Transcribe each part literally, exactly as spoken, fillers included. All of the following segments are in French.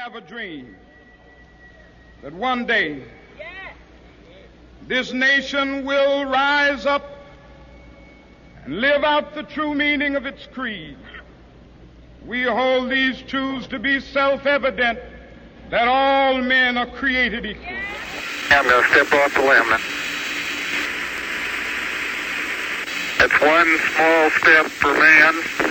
have a dream that one day this nation will rise up and live out the true meaning of its creed. We hold these truths to be self-evident, that all men are created equal. I'm going to step off the limb. It's one small step for man,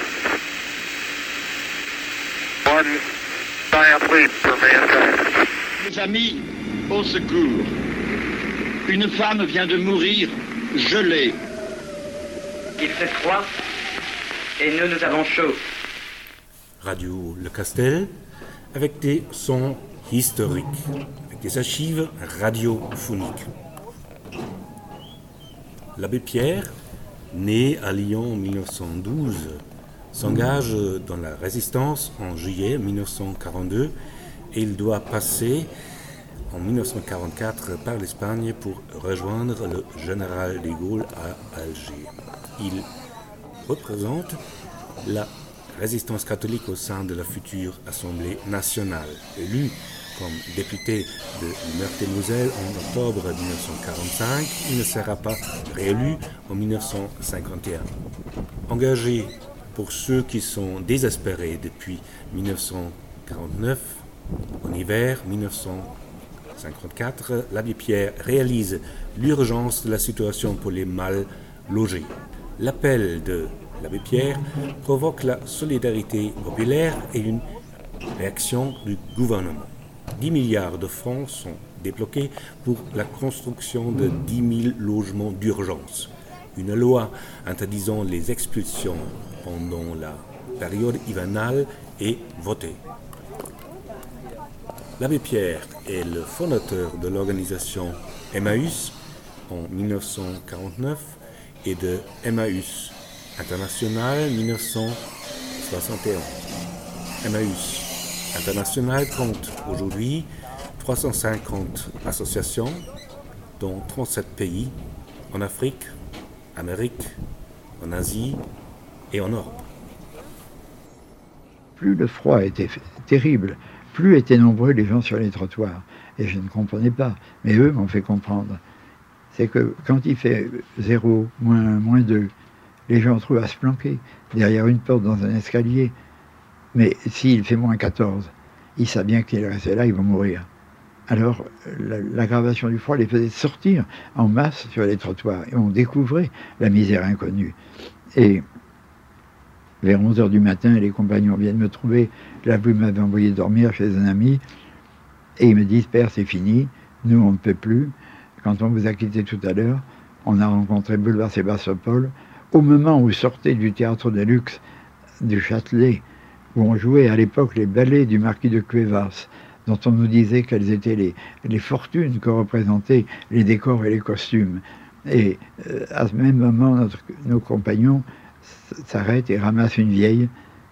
one giant leap for mankind. Mes amis, au secours. Une femme vient de mourir gelée. Il fait froid et nous, nous avons chaud. Radio Le Castel, avec des sons historiques, avec des archives radiophoniques. L'abbé Pierre, né à Lyon en mille neuf cent douze, s'engage dans la résistance en juillet mille neuf cent quarante-deux et il doit passer en mille neuf cent quarante-quatre par l'Espagne pour rejoindre le général de Gaulle à Alger. Il représente la résistance catholique au sein de la future Assemblée nationale. Élu comme député de Meurthe-et-Moselle en octobre mille neuf cent quarante-cinq, il ne sera pas réélu en mille neuf cent cinquante et un. Engagé pour ceux qui sont désespérés depuis mille neuf cent quarante-neuf, en hiver mille neuf cent cinquante-quatre, l'abbé Pierre réalise l'urgence de la situation pour les mal logés. L'appel de l'abbé Pierre provoque la solidarité populaire et une réaction du gouvernement. dix milliards de francs sont débloqués pour la construction de dix mille logements d'urgence. Une loi interdisant les expulsions pendant la période hivernale est votée. L'abbé Pierre est le fondateur de l'organisation Emmaüs en mille neuf cent quarante-neuf et de Emmaüs International mille neuf cent soixante et un. Emmaüs International compte aujourd'hui trois cent cinquante associations dans trente-sept pays en Afrique, Amérique, en Asie et en Europe. Plus le froid était terrible, plus étaient nombreux les gens sur les trottoirs. Et je ne comprenais pas, mais eux m'ont fait comprendre. C'est que quand il fait zéro, moins un, moins deux, les gens trouvent à se planquer derrière une porte dans un escalier. Mais s'il fait moins quatorze, ils savent bien qu'ils restent là, ils vont mourir. Alors l'aggravation du froid les faisait sortir en masse sur les trottoirs. Et on découvrait la misère inconnue. Et vers onze heures du matin, les compagnons viennent me trouver. Là, vous m'avez envoyé dormir chez un ami. Et ils me disent, Père, c'est fini. Nous, on ne peut plus. Quand on vous a quitté tout à l'heure, on a rencontré Boulevard Sébastopol. Au moment où sortait du théâtre de luxe du Châtelet, où on jouait à l'époque les ballets du marquis de Cuevas, dont on nous disait quelles étaient les, les fortunes que représentaient les décors et les costumes. Et euh, à ce même moment, notre, nos compagnons s'arrêtent et ramassent une vieille.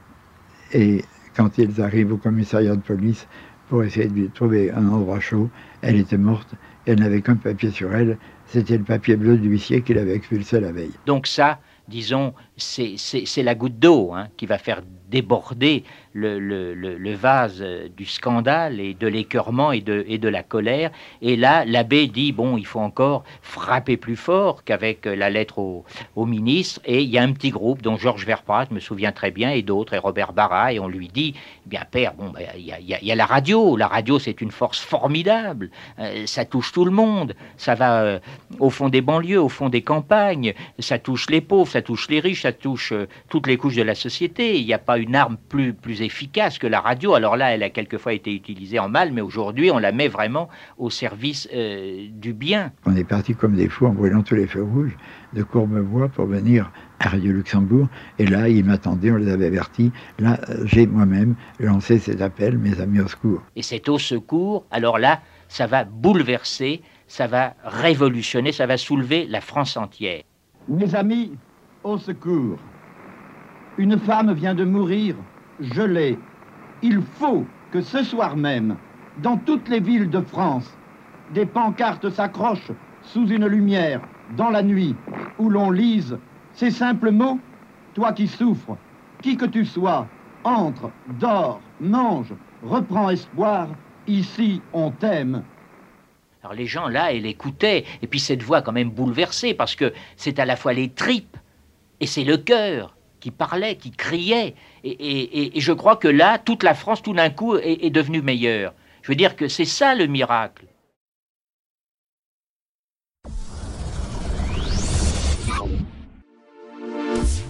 Et quand ils arrivent au commissariat de police pour essayer de lui trouver un endroit chaud, elle était morte. Elle n'avait qu'un papier sur elle. C'était le papier bleu de l'huissier qu'il avait expulsé la veille. Donc ça, disons, c'est, c'est, c'est la goutte d'eau hein, qui va faire déborder le, le, le, le vase du scandale et de l'écœurement et de, et de la colère. Et là, l'abbé dit, bon, il faut encore frapper plus fort qu'avec la lettre au, au ministre. Et il y a un petit groupe dont Georges Verprat, je me souviens très bien, et d'autres, et Robert Barra, et on lui dit, eh bien, père, bon, ben, il y a, il y a, il y a la radio. La radio, c'est une force formidable. Euh, ça touche tout le monde. Ça va euh, au fond des banlieues, au fond des campagnes. Ça touche les pauvres, ça touche les riches, ça touche euh, toutes les couches de la société. Il n'y a pas une arme plus, plus efficace que la radio. Alors là, elle a quelquefois été utilisée en mal, mais aujourd'hui, on la met vraiment au service euh, du bien. On est parti comme des fous en brûlant tous les feux rouges de Courbevoie pour venir à Radio Luxembourg. Et là, ils m'attendaient, on les avait avertis. Là, j'ai moi-même lancé cet appel, mes amis au secours. Et c'est au secours, alors là, ça va bouleverser, ça va révolutionner, ça va soulever la France entière. Mes amis, au secours. Une femme vient de mourir gelée. Il faut que ce soir même, dans toutes les villes de France, des pancartes s'accrochent sous une lumière, dans la nuit, où l'on lise ces simples mots. Toi qui souffres, qui que tu sois, entre, dors, mange, reprends espoir, ici on t'aime. Alors les gens là, ils écoutaient, et puis cette voix quand même bouleversée, parce que c'est à la fois les tripes et c'est le cœur qui parlait, qui criait, et, et, et je crois que là, toute la France tout d'un coup est, est devenue meilleure. Je veux dire que c'est ça le miracle.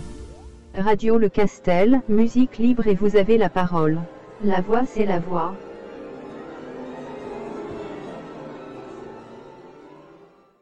Radio Le Castel, musique libre et vous avez la parole. La voix c'est la voix.